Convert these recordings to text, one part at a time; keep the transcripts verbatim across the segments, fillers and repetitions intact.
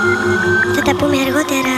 Θα τα πούμε αργότερα.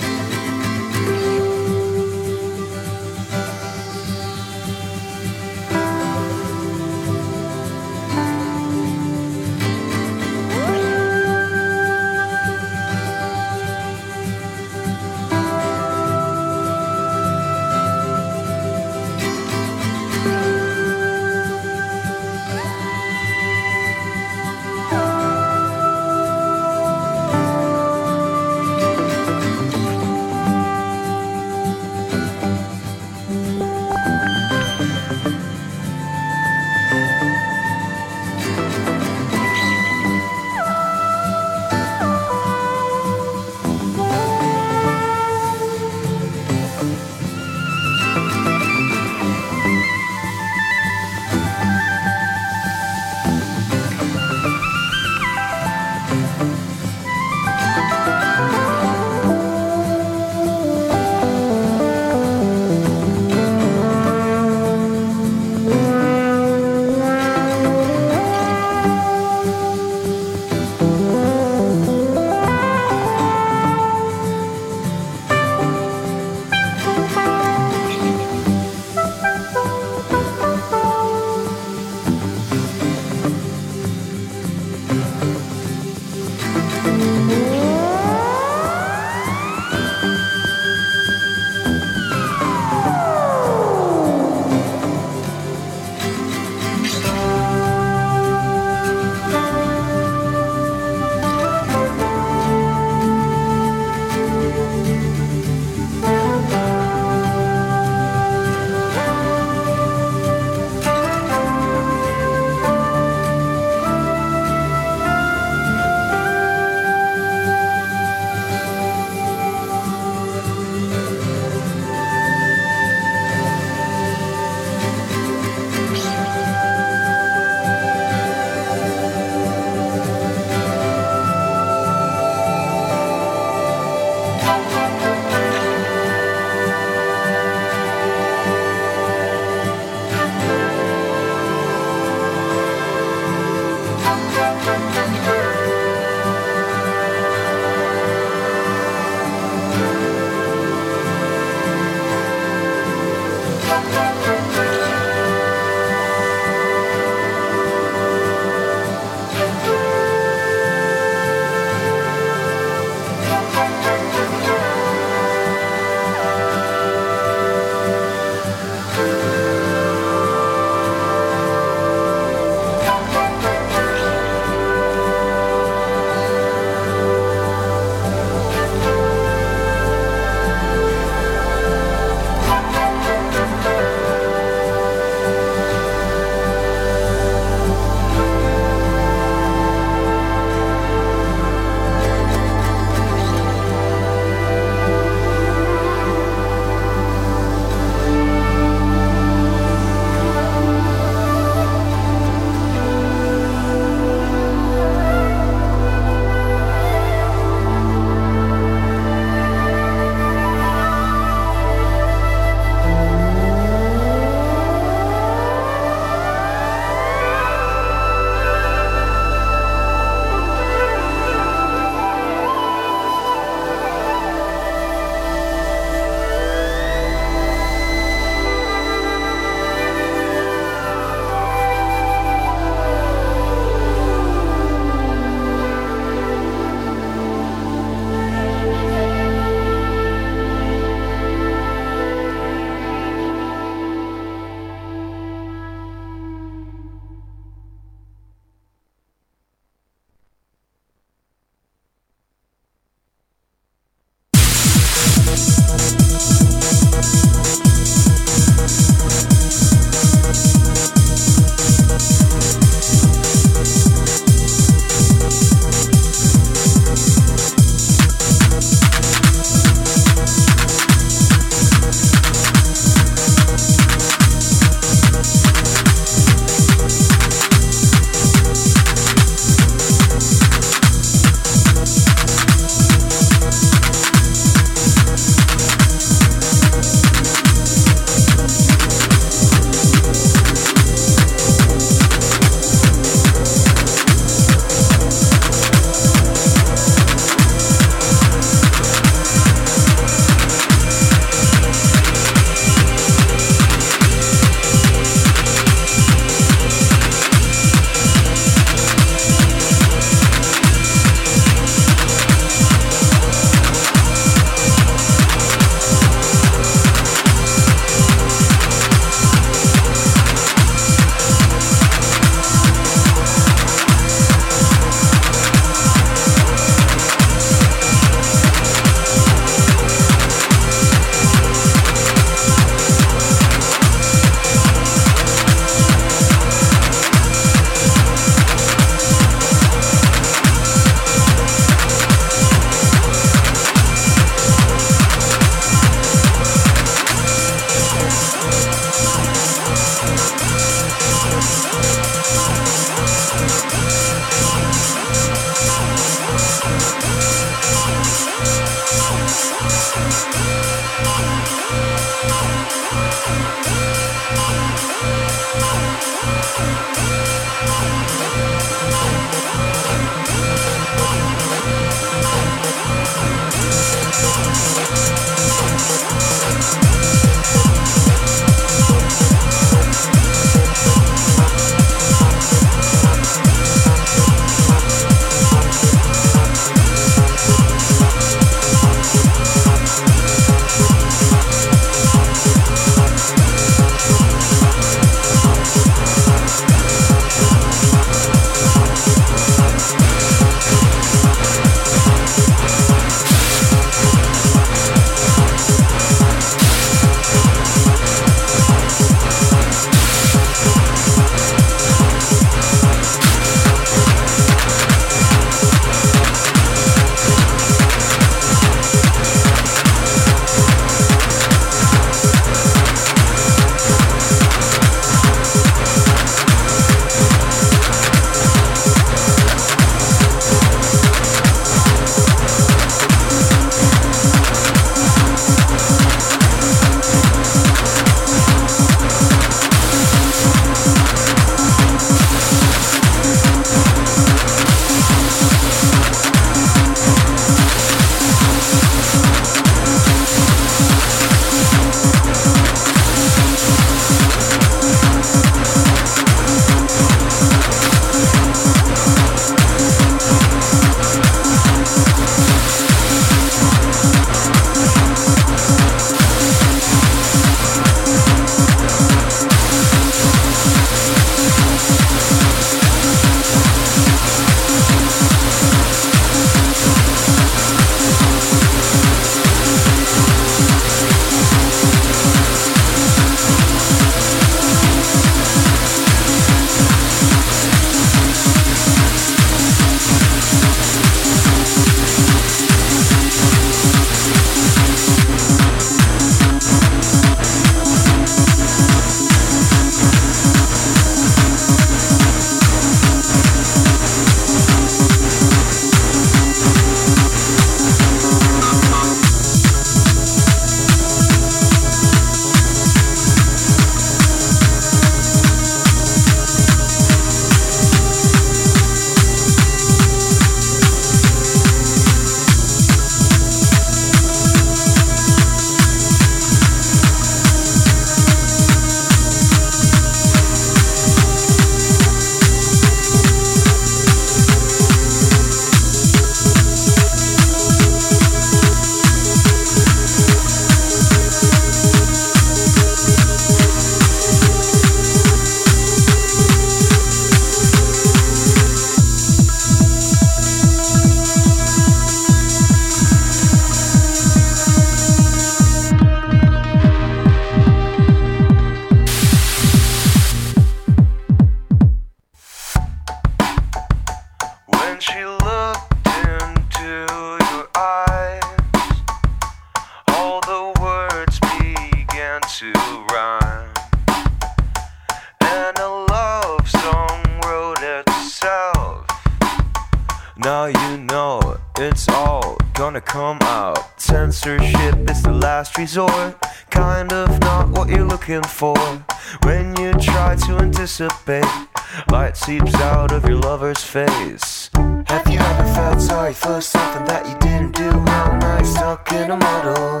Now you know it's all gonna come out. Censorship is the last resort, kind of not what you're looking for. When you try to anticipate, light seeps out of your lover's face. Have you ever felt sorry for something that you didn't do? How nice, stuck in a muddle.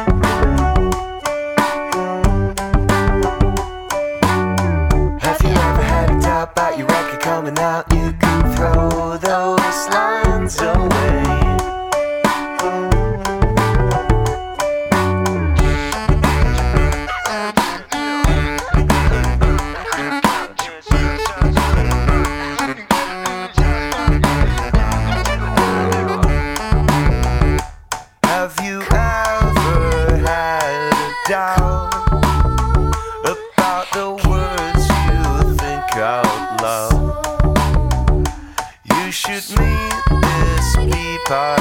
Have you ever had a doubt about your record coming out? You can throw those lines away. Have you ever had a doubt about the words you think out loud? You should meet this peep I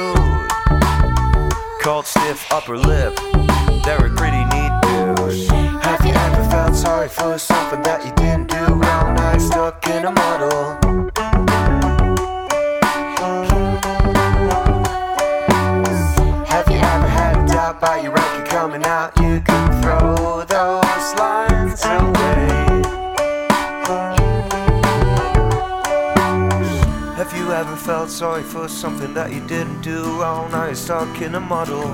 wooed, called Stiff Upper Lip. They're a pretty neat dude. Have you ever felt sorry for something that you didn't do? Round eye stuck in a muddle. By your record coming out, you can throw those lines away. ever felt sorry for something that you didn't do wrong, now you're stuck in a muddle.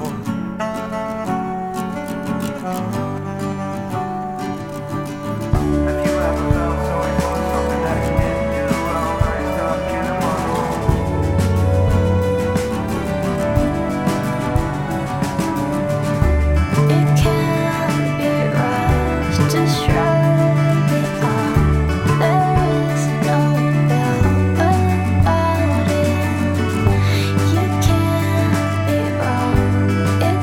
It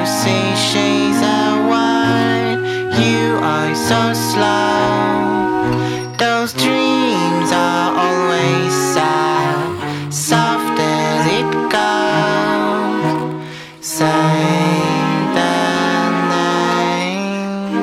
see she's a wine. You are so slow. Those dreams are always sad, soft as it goes. Say the name.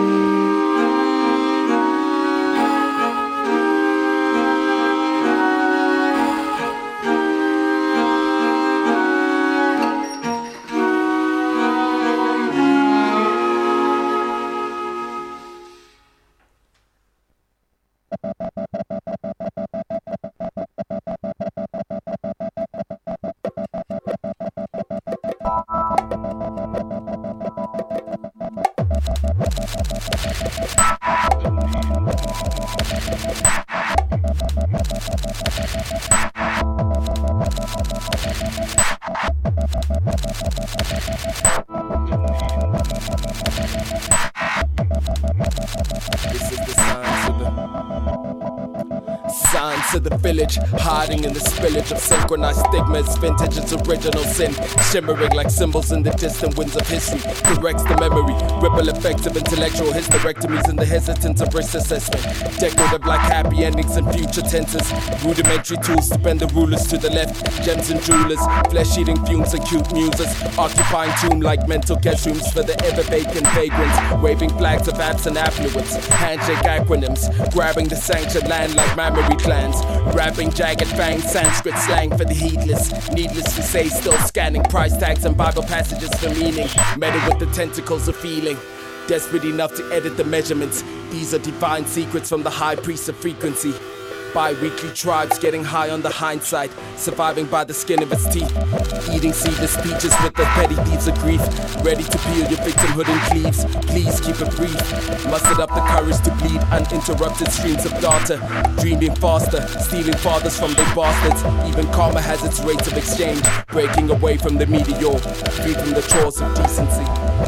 To the village, hiding in the spillage of synchronized stigmas. Vintage its original sin, shimmering like symbols in the distant winds of history. Corrects the memory, ripple effects of intellectual hysterectomies and the hesitance of risk assessment. Decorative like happy endings and future tenses. Rudimentary tools to bend the rulers to the left. Gems and jewelers, flesh-eating fumes and cute muses. Occupying tomb like mental guest rooms for the ever-vacant vagrants. Waving flags of absent affluence. Handshake acronyms, grabbing the sanctioned land like mammary clans. Rapping jagged fang Sanskrit slang for the heedless. Needless to say, still scanning price tags and Bible passages for meaning. Meddle with the tentacles of feeling. Desperate enough to edit the measurements. These are divine secrets from the high priest of frequency. Bi-weekly tribes getting high on the hindsight, surviving by the skin of its teeth. Eating seedless peaches with the petty thieves of grief. Ready to peel your victimhood in cleaves. Please keep it brief. Mustered up the courage to bleed uninterrupted streams of data. Dreaming faster, stealing fathers from their bastards. Even karma has its rates of exchange. Breaking away from the meteor, free from the chores of decency.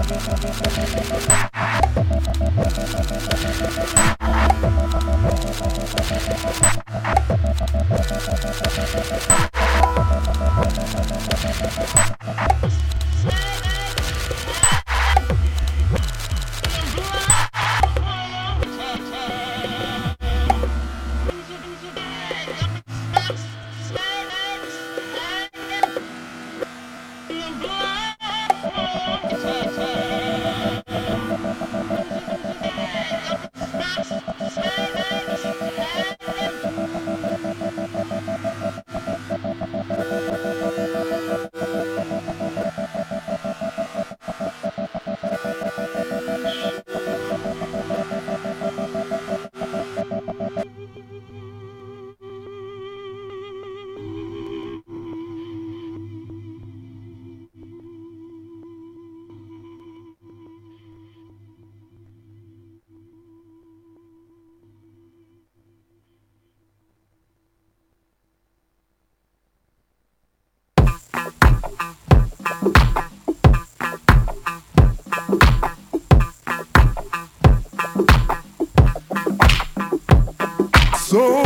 So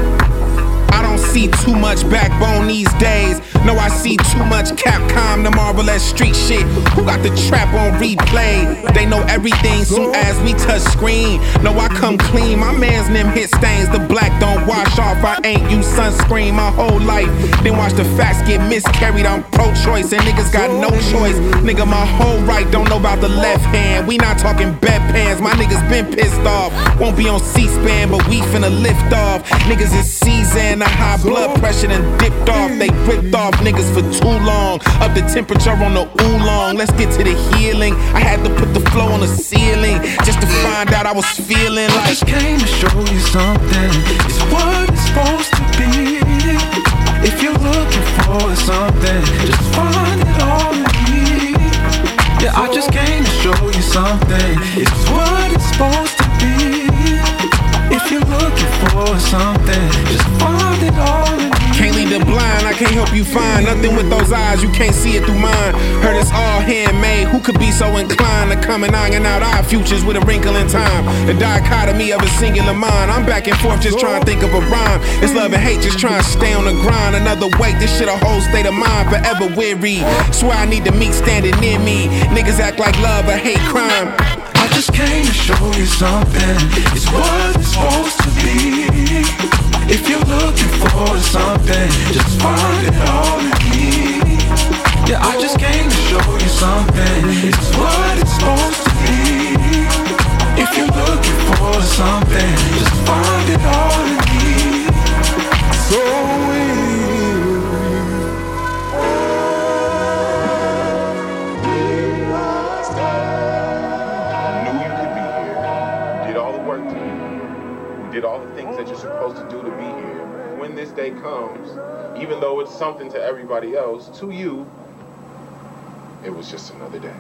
I don't see too much backbone these days. No, I see too much Capcom, the Marvel as street shit. Who got the trap on replay? They know everything soon as we touch screen. No, I come clean, my man's them hit stains. The black don't wash off, I ain't use sunscreen my whole life. Then watch the facts get miscarried, I'm pro-choice. And niggas got no choice. Nigga, my whole right don't know about the left hand. We not talking bedpans, my niggas been pissed off. Won't be on C-SPAN, but we finna lift off. Niggas is seasoned, the high blood pressure done dipped off. They ripped off niggas for too long. Up the temperature on the oolong. Let's get to the healing. I had to put the flow on the ceiling just to find out I was feeling like I just came to show you something. It's what it's supposed to be. If you're looking for something, just find it all in me. Yeah, I just came to show you something. It's what it's supposed to be. If you're looking for something, just find it all in me. Can't lead the blind, I can't help you find nothing with those eyes, you can't see it through mine. Heard it's all handmade, who could be so inclined to come and iron out our futures with a wrinkle in time? The dichotomy of a singular mind, I'm back and forth just trying to think of a rhyme. It's love and hate, just trying to stay on the grind. Another weight, this shit a whole state of mind, forever weary. Swear I need the meat standing near me. Niggas niggas act like love or hate crime. I just came to show you something. It's what it's supposed to be. If you're looking for something, just find it all in me. Yeah, I just came to show you something. It's what it's supposed to be. If you're looking for something, just find it all in me. So weird. Did all the things that you're supposed to do to be here. When this day comes, even though it's something to everybody else, to you, it was just another day.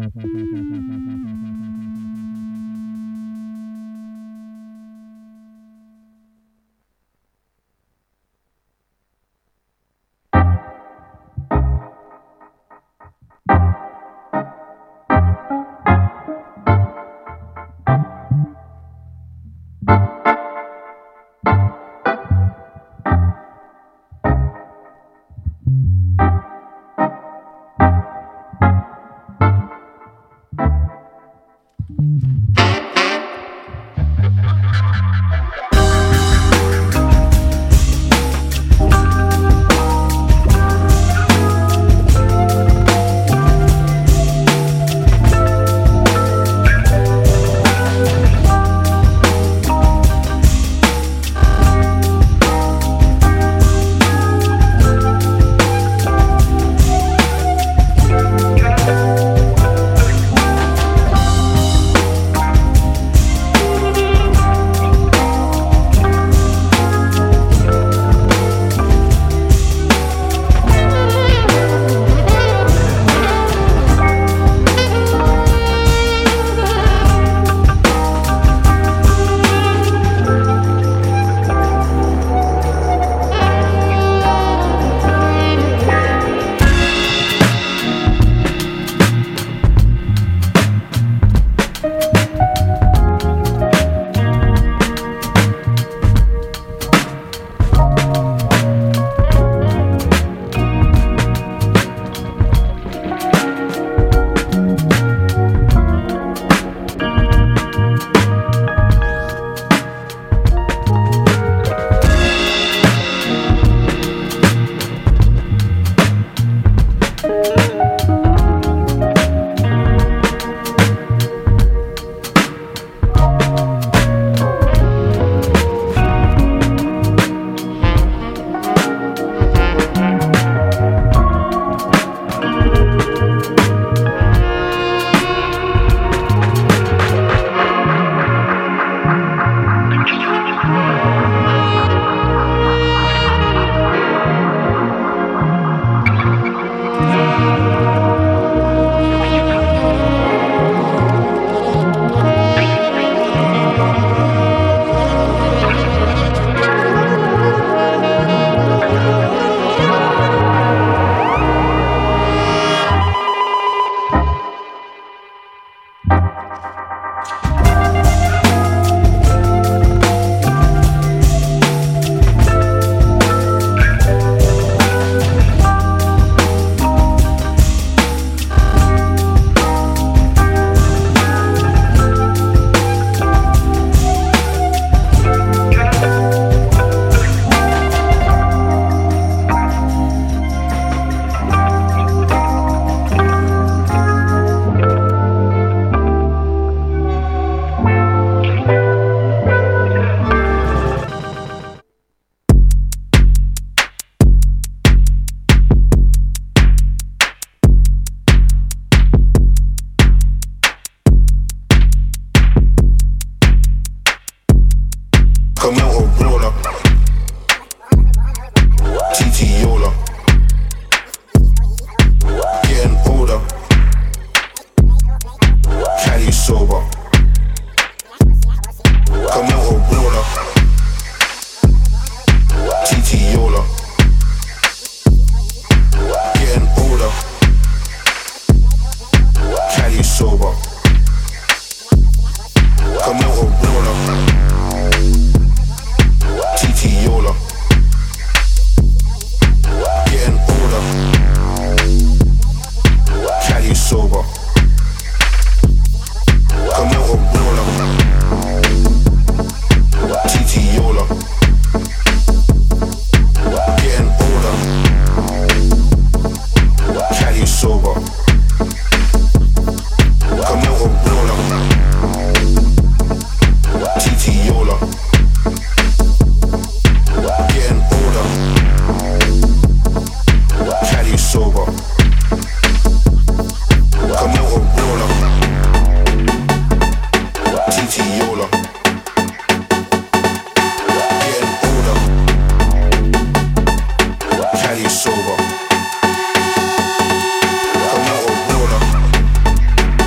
Come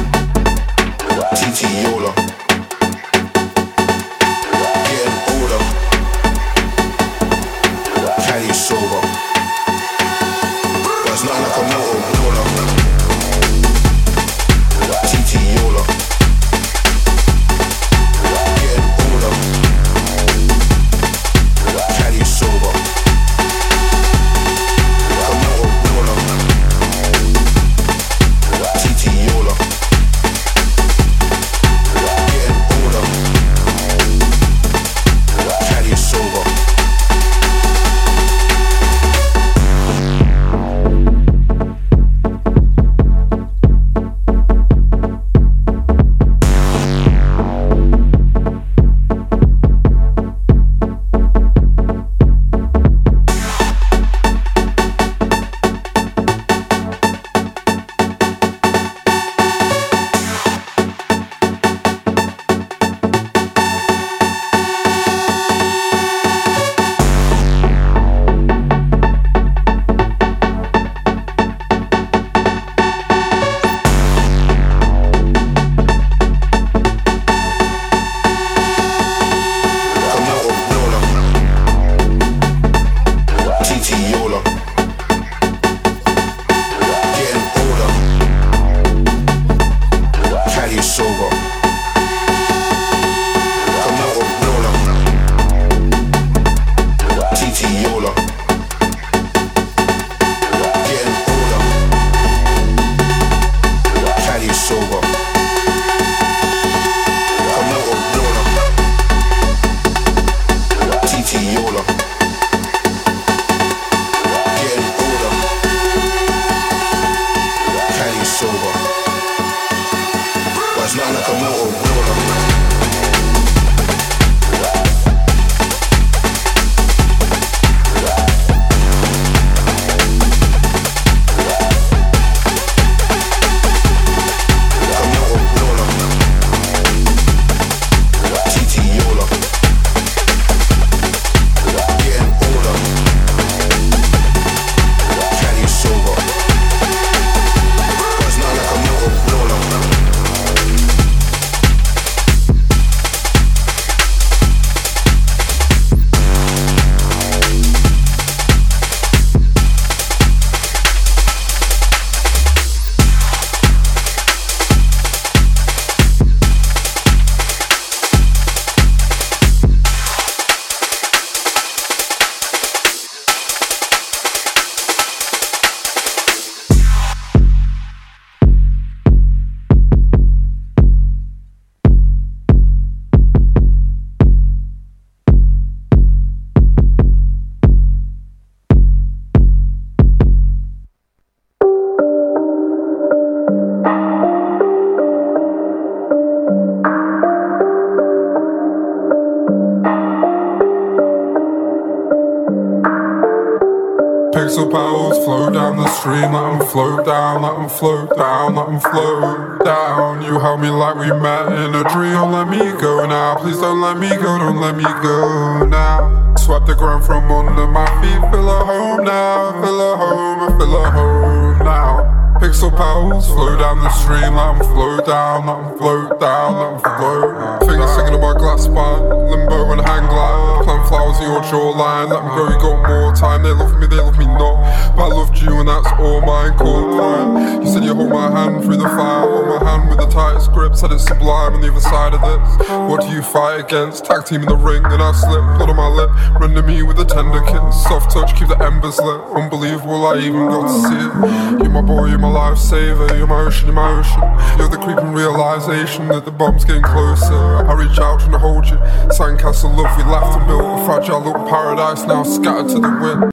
Pixel petals flow down the stream, let them float down, let them float down, let them float down. You held me like we met in a dream, don't let me go now. Please don't let me go, don't let me go now. Swept the ground from under my feet, feel a home now, feel a home, I feel a home now. Pixel petals flow down the stream, let them float down, let them float down, let them float. Fingers singing about glass spine, limbo and hang glide. Plant flowers in your jawline, let them go, you got more time. They love me, they love me not, but I loved you and that's all mine. Call time. You said you hold my hand through the fire, hold my hand with the tightest grip, said it's sublime on the other side of this. What do you fight against? Tag team in the ring, then I slip, blood on my lip, run to me with a tender kiss. Soft touch, keep the embers lit, unbelievable I even got to see it. You're my boy, you're my lifesaver, you're my ocean, you're my ocean. You're the creeping realization that the bomb's getting closer. I reach out trying to hold you, sandcastle love we laughed and built. A fragile little paradise now scattered to the wind.